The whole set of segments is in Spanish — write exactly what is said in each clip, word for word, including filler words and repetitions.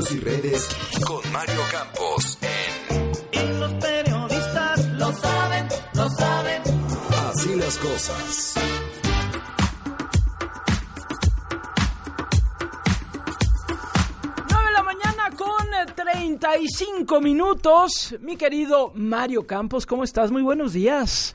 medios y redes con Mario Campos en... Y los periodistas lo saben, lo saben. Así las cosas. nueve de la mañana con treinta y cinco minutos. Mi querido Mario Campos, ¿cómo estás? Muy buenos días.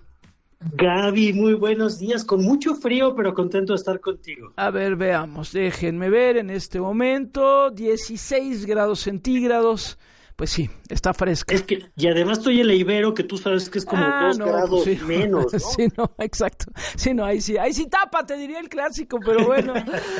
Gaby, muy buenos días, con mucho frío, pero contento de estar contigo. A ver, veamos, déjenme ver en este momento, dieciséis grados centígrados, pues sí, está fresca. Es que, y además estoy en la Ibero, que tú sabes que es como ah, dos no, grados pues sí, menos, ¿no? Sí, no, exacto, sí, no, ahí sí, ahí sí tápate, diría el clásico, pero bueno.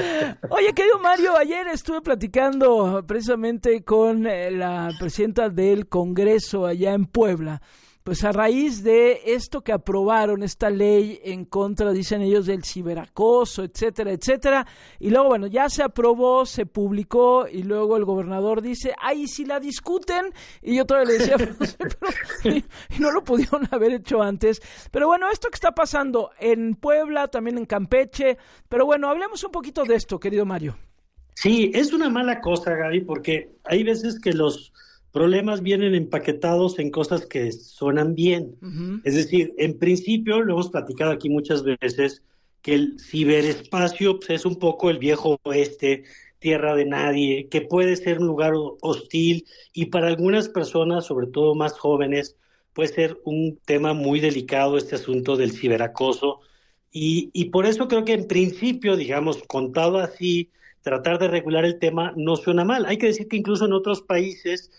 Oye, querido Mario, ayer estuve platicando precisamente con eh, la presidenta del Congreso allá en Puebla. Pues a raíz de esto que aprobaron, esta ley en contra, dicen ellos, del ciberacoso, etcétera, etcétera, y luego, bueno, ya se aprobó, se publicó, y luego el gobernador dice, ay, si la discuten, y yo todavía le decía, pero, pero y, y no lo pudieron haber hecho antes, pero bueno, esto que está pasando en Puebla, también en Campeche, pero bueno, hablemos un poquito de esto, querido Mario. Sí, es una mala cosa, Gaby, porque hay veces que los problemas vienen empaquetados en cosas que suenan bien. Uh-huh. Es decir, en principio, lo hemos platicado aquí muchas veces, que el ciberespacio pues, es un poco el viejo oeste, tierra de nadie, que puede ser un lugar hostil y para algunas personas, sobre todo más jóvenes, puede ser un tema muy delicado este asunto del ciberacoso. Y, y por eso creo que en principio, digamos, contado así, tratar de regular el tema no suena mal. Hay que decir que incluso en otros países,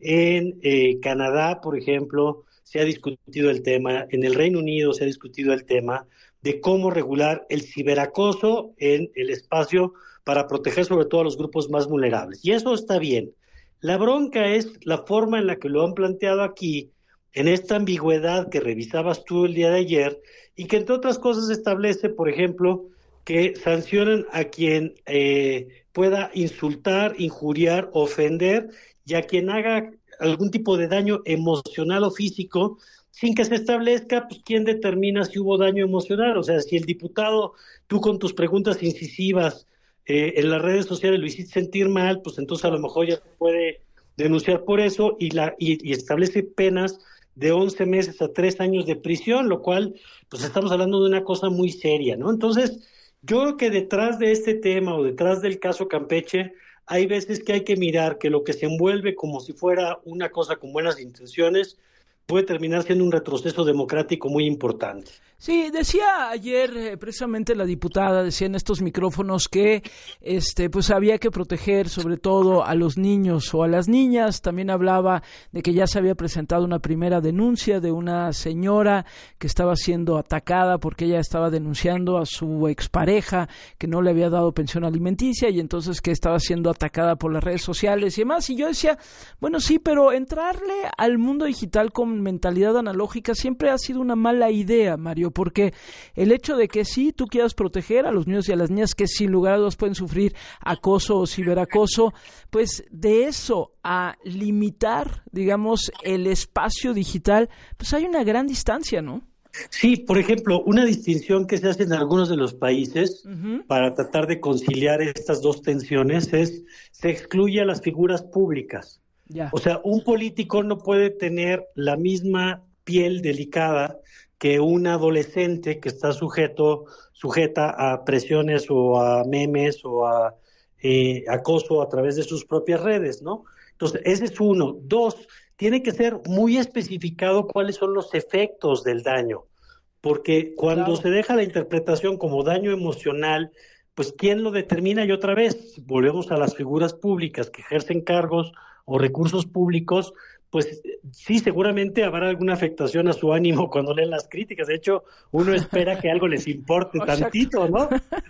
en eh, Canadá, por ejemplo, se ha discutido el tema, en el Reino Unido se ha discutido el tema de cómo regular el ciberacoso en el espacio para proteger sobre todo a los grupos más vulnerables. Y eso está bien. La bronca es la forma en la que lo han planteado aquí, en esta ambigüedad que revisabas tú el día de ayer, y que entre otras cosas establece, por ejemplo, que sancionan a quien eh, pueda insultar, injuriar, ofender, y a quien haga algún tipo de daño emocional o físico, sin que se establezca pues, quién determina si hubo daño emocional. O sea, si el diputado, tú con tus preguntas incisivas eh, en las redes sociales lo hiciste sentir mal, pues entonces a lo mejor ya se puede denunciar por eso y, la, y, y establece penas de once meses a tres años de prisión, lo cual, pues estamos hablando de una cosa muy seria, ¿no? Entonces, yo creo que detrás de este tema o detrás del caso Campeche, hay veces que hay que mirar que lo que se envuelve como si fuera una cosa con buenas intenciones puede terminar siendo un retroceso democrático muy importante. Sí, decía ayer eh, precisamente la diputada, decía en estos micrófonos que este pues había que proteger sobre todo a los niños o a las niñas. También hablaba de que ya se había presentado una primera denuncia de una señora que estaba siendo atacada porque ella estaba denunciando a su expareja que no le había dado pensión alimenticia y entonces que estaba siendo atacada por las redes sociales y demás. Y yo decía, bueno, sí, pero entrarle al mundo digital con mentalidad analógica siempre ha sido una mala idea, Mario, porque el hecho de que sí tú quieras proteger a los niños y a las niñas que sin lugar a dudas pueden sufrir acoso o ciberacoso, pues de eso a limitar, digamos, el espacio digital, pues hay una gran distancia, ¿no? Sí, por ejemplo, una distinción que se hace en algunos de los países uh-huh. para tratar de conciliar estas dos tensiones es se excluye a las figuras públicas. Ya. O sea, un político no puede tener la misma piel delicada que un adolescente que está sujeto, sujeta a presiones o a memes o a eh, acoso a través de sus propias redes, ¿no? Entonces, ese es uno. Dos, tiene que ser muy especificado cuáles son los efectos del daño, porque cuando claro. se deja la interpretación como daño emocional, pues ¿quién lo determina? Y otra vez, volvemos a las figuras públicas que ejercen cargos o recursos públicos, pues sí, seguramente habrá alguna afectación a su ánimo cuando leen las críticas. De hecho, uno espera que algo les importe tantito, ¿no?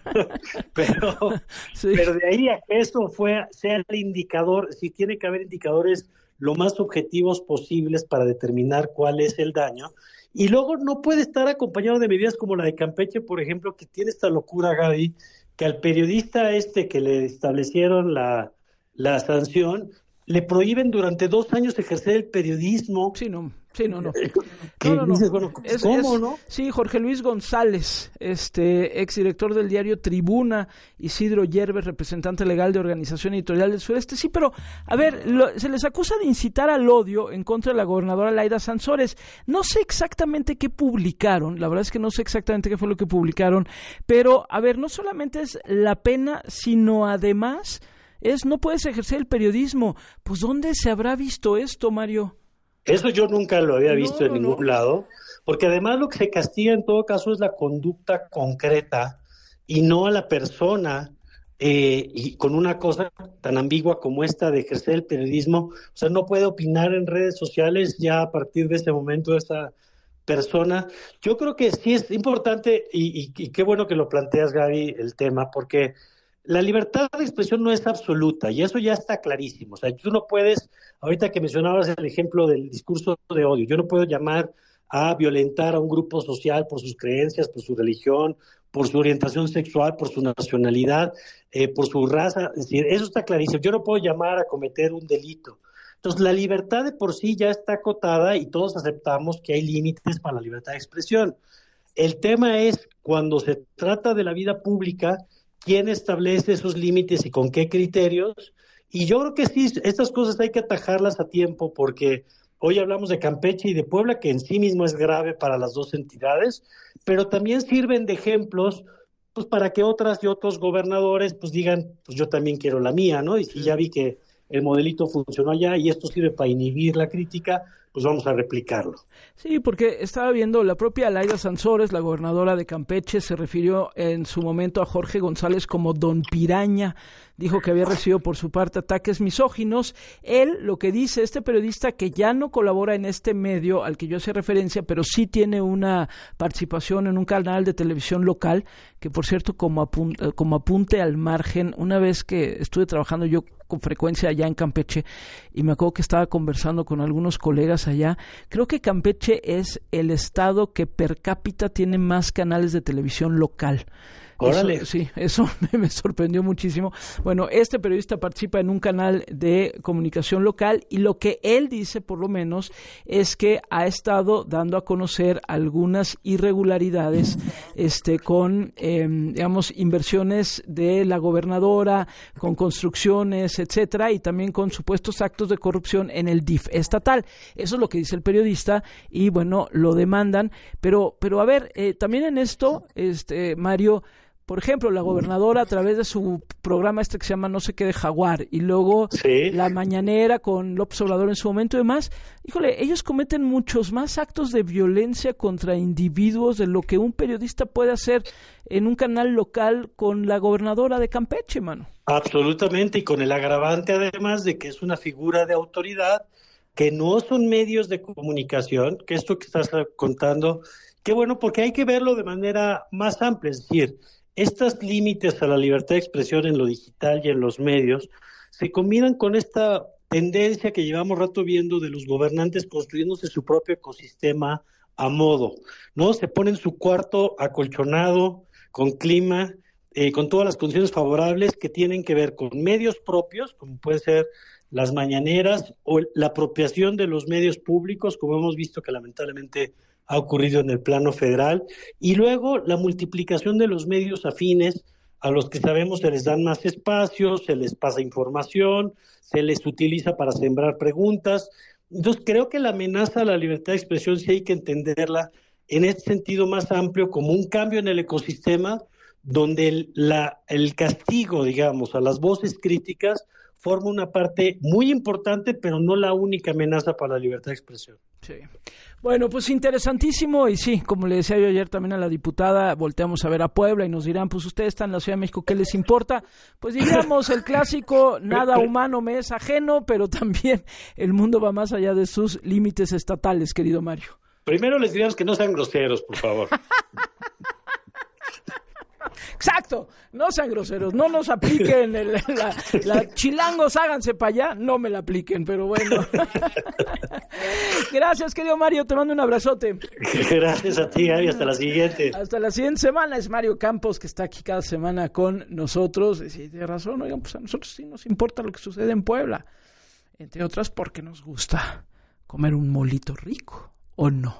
pero, sí. pero de ahí a que eso fue, sea el indicador, sí tiene que haber indicadores lo más objetivos posibles para determinar cuál es el daño. Y luego no puede estar acompañado de medidas como la de Campeche, por ejemplo, que tiene esta locura, Gaby, que al periodista este que le establecieron la, la sanción, le prohíben durante dos años ejercer el periodismo, sí, no. Sí, no, no. Que no, no, no. dices, bueno, Es, ¿cómo, es, no? Sí, Jorge Luis González, este exdirector del diario Tribuna, Isidro Yerbes, representante legal de Organización Editorial del Sureste. Sí, pero, a ver, lo, se les acusa de incitar al odio en contra de la gobernadora Laida Sansores. No sé exactamente qué publicaron, la verdad es que no sé exactamente qué fue lo que publicaron, pero, a ver, no solamente es la pena, sino además es no puedes ejercer el periodismo. Pues, ¿dónde se habrá visto esto, Mario? Eso yo nunca lo había visto no, en no, ningún no. lado, porque además lo que se castiga en todo caso es la conducta concreta y no a la persona, eh, y con una cosa tan ambigua como esta de ejercer el periodismo. O sea, no puede opinar en redes sociales ya a partir de ese momento esta persona. Yo creo que sí es importante, y, y, y qué bueno que lo planteas, Gaby, el tema, porque la libertad de expresión no es absoluta, y eso ya está clarísimo. O sea, tú no puedes, ahorita que mencionabas el ejemplo del discurso de odio, yo no puedo llamar a violentar a un grupo social por sus creencias, por su religión, por su orientación sexual, por su nacionalidad, eh, por su raza. Es decir, eso está clarísimo. Yo no puedo llamar a cometer un delito. Entonces, la libertad de por sí ya está acotada y todos aceptamos que hay límites para la libertad de expresión. El tema es cuando se trata de la vida pública, quién establece esos límites y con qué criterios. Y yo creo que sí, estas cosas hay que atajarlas a tiempo, porque hoy hablamos de Campeche y de Puebla, que en sí mismo es grave para las dos entidades, pero también sirven de ejemplos pues para que otras y otros gobernadores pues digan, pues yo también quiero la mía, ¿no? Y si ya vi que el modelito funcionó allá y esto sirve para inhibir la crítica, pues vamos a replicarlo. Sí, porque estaba viendo, la propia Laida Sansores, la gobernadora de Campeche, se refirió en su momento a Jorge González como Don Piraña, dijo que había recibido por su parte ataques misóginos. Él, lo que dice, este periodista que ya no colabora en este medio al que yo hacía referencia, pero sí tiene una participación en un canal de televisión local, que por cierto, como apunte, como apunte al margen, una vez que estuve trabajando yo con frecuencia allá en Campeche, y me acuerdo que estaba conversando con algunos colegas allá, creo que Campeche es el estado que per cápita tiene más canales de televisión local. Órale. Eso, sí, eso me sorprendió muchísimo. Bueno, este periodista participa en un canal de comunicación local y lo que él dice, por lo menos, es que ha estado dando a conocer algunas irregularidades este, con, eh, digamos, inversiones de la gobernadora, con construcciones, etcétera, y también con supuestos actos de corrupción en el D I F estatal. Eso es lo que dice el periodista y, bueno, lo demandan. Pero, pero a ver, eh, también en esto, este, Mario, por ejemplo, la gobernadora a través de su programa este que se llama No sé qué de Jaguar y luego sí. La Mañanera con López Obrador en su momento y demás, híjole, ellos cometen muchos más actos de violencia contra individuos de lo que un periodista puede hacer en un canal local con la gobernadora de Campeche, mano. Absolutamente, y con el agravante además de que es una figura de autoridad, que no son medios de comunicación, que esto que estás contando, qué bueno, porque hay que verlo de manera más amplia, es decir, estos límites a la libertad de expresión en lo digital y en los medios se combinan con esta tendencia que llevamos rato viendo de los gobernantes construyéndose su propio ecosistema a modo, ¿no? Se ponen su cuarto acolchonado, con clima, eh, con todas las condiciones favorables que tienen que ver con medios propios, como pueden ser las mañaneras, o la apropiación de los medios públicos, como hemos visto que lamentablemente ha ocurrido en el plano federal, y luego la multiplicación de los medios afines a los que sabemos se les dan más espacios, se les pasa información, se les utiliza para sembrar preguntas. Entonces creo que la amenaza a la libertad de expresión sí hay que entenderla en este sentido más amplio como un cambio en el ecosistema donde el, la, el castigo, digamos, a las voces críticas forma una parte muy importante, pero no la única amenaza para la libertad de expresión. Sí. Bueno, pues interesantísimo y sí, como le decía yo ayer también a la diputada, volteamos a ver a Puebla y nos dirán, pues ustedes están en la Ciudad de México, ¿qué les importa? Pues diríamos el clásico, nada humano me es ajeno, pero también el mundo va más allá de sus límites estatales, querido Mario. Primero les diríamos que no sean groseros, por favor. Exacto, no sean groseros, no nos apliquen el, la, la chilangos, háganse para allá, no me la apliquen, pero bueno. Gracias, querido Mario, te mando un abrazote. Gracias a ti, Gaby, hasta la siguiente. Hasta la siguiente semana. Es Mario Campos, que está aquí cada semana con nosotros. Y sí, tiene razón, oigan, pues a nosotros sí nos importa lo que sucede en Puebla, entre otras porque nos gusta comer un molito rico. o no?